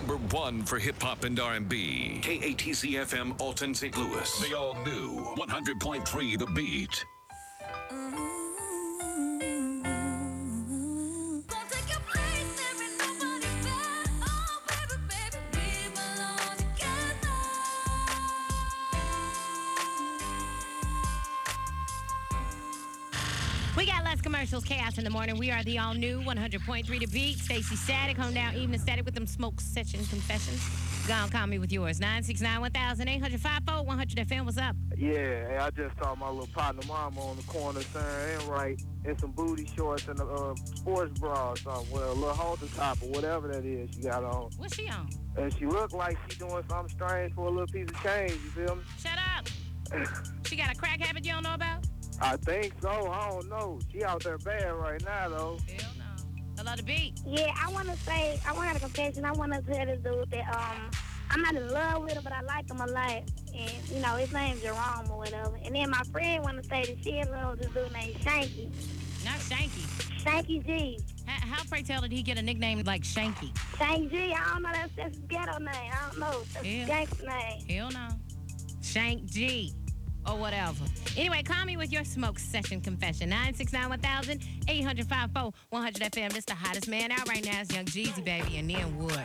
number one for hip-hop and R&B. KATZ-FM Alton, St. Louis. The all-new 100.3 The Beat. We got less commercials, chaos in the morning. We are the all-new 100.3 The Beat. Stacey Static, home down, evening static with them smoke session confessions. Go on, call me with yours. 969-1000-800-54-100 FM. What's up? Yeah, I just saw my little partner mama on the corner saying, right, in some booty shorts and a sports bra or something. Well, a little halter top or whatever that is she got on. What's she on? And she looked like she doing something strange for a little piece of change, you feel me? Shut up. She got a crack habit you don't know about? I think so. I don't know. She out there bad right now, though. Hell no. Hello, The Beat. Yeah, I want to have a confession. I want to tell this dude that I'm not in love with him, but I like him a lot. And, you know, his name's Jerome or whatever. And then my friend want to say that she in love with this dude named Shanky. Not Shanky. Shanky G. How, pray tell, did he get a nickname like Shanky? Shanky G, I don't know. That's his ghetto name. I don't know. That's his gangster name. Hell no. Shank G. Or whatever. Anyway, call me with your smoke session confession. 969-1000-800-54-100 FM. This the hottest man out right now. It's Young Jeezy, baby, and then Wood.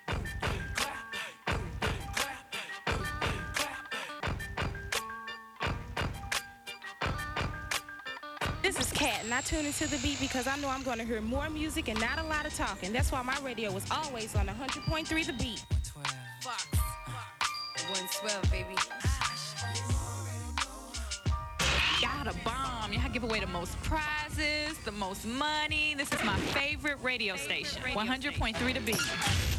This is Kat, and I tune into The Beat because I know I'm going to hear more music and not a lot of talking. That's why my radio is always on 100.3 The Beat. 12. Fox. 112, baby. Y'all the bomb. Y'all give away the most prizes, the most money. This is my favorite radio station. 100.3 The Beat.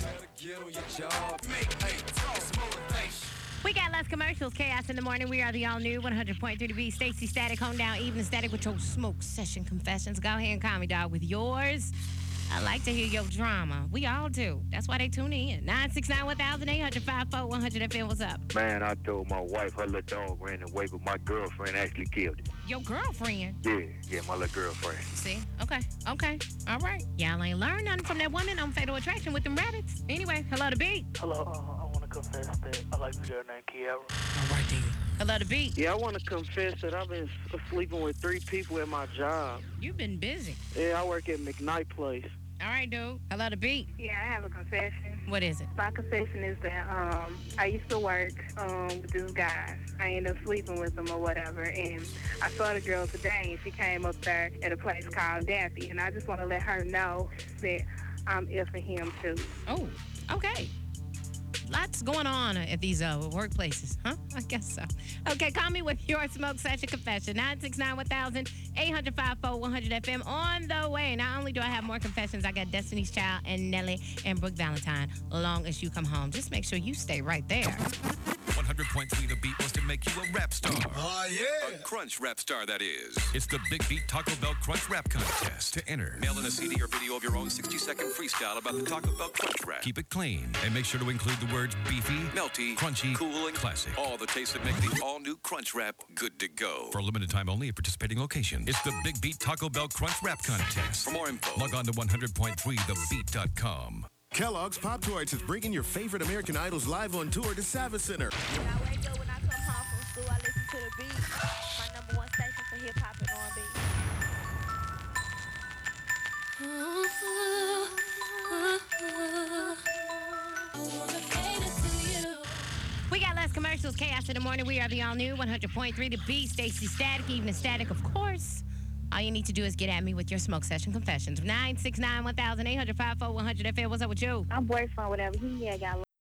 We got less commercials, chaos in the morning. We are the all-new 100.3 The Beat. Stacey Static, home down, evening static with your smoke session confessions. Go ahead and call me, dog, with yours. I like to hear your drama. We all do. That's why they tune in. 969-1000-800-54-100 FM. What's up? Man, I told my wife her little dog ran away, but my girlfriend actually killed it. Your girlfriend? Yeah, my little girlfriend. See? Okay. All right. Y'all ain't learned nothing from that woman on Fatal Attraction with them rabbits. Anyway, hello, The Beat. Hello, I want to confess that I like the girl named Kiara. All right, then. Hello, The Beat. Yeah, I want to confess that I've been sleeping with 3 people at my job. You've been busy. Yeah, I work at McKnight Place. All right, dude. Hello, The Beat. Yeah, I have a confession. What is it? My confession is that I used to work with this guy. I ended up sleeping with him or whatever, and I saw the girl today, and she came up there at a place called Daffy, and I just want to let her know that I'm effing him too. Oh, okay. Lots going on at these workplaces, huh? I guess so. Okay, call me with your smoke session confession. 969-1000-800-54-100 FM. On the way. Not only do I have more confessions, I got Destiny's Child and Nelly and Brooke Valentine. Long as you come home, just make sure you stay right there. 100.3 The Beat wants to make you a rap star. Oh, yeah. A crunch rap star, that is. It's the Big Beat Taco Bell Crunch Rap Contest. To enter, mail in a CD or video of your own 60-second freestyle about the Taco Bell Crunch Rap. Keep it clean and make sure to include the words beefy, melty, crunchy, cool, and classic. All the tastes that make the all-new Crunch Rap good to go. For a limited time only at participating locations. It's the Big Beat Taco Bell Crunch Rap Contest. For more info, log on to 100.3thebeat.com. Kellogg's Pop Tarts is bringing your favorite American Idols live on tour to Savage Center. When I wake up, when I come home from school, I listen to The Beat. My number one station for hip-hop and R&B. We got less commercials, chaos in the morning. We are the all-new 100.3 The Beat. Stacey Static, evening static, of course. All you need to do is get at me with your smoke session confessions. 969-1000-800-54-100 FM. What's up with you? My boyfriend, whatever, he got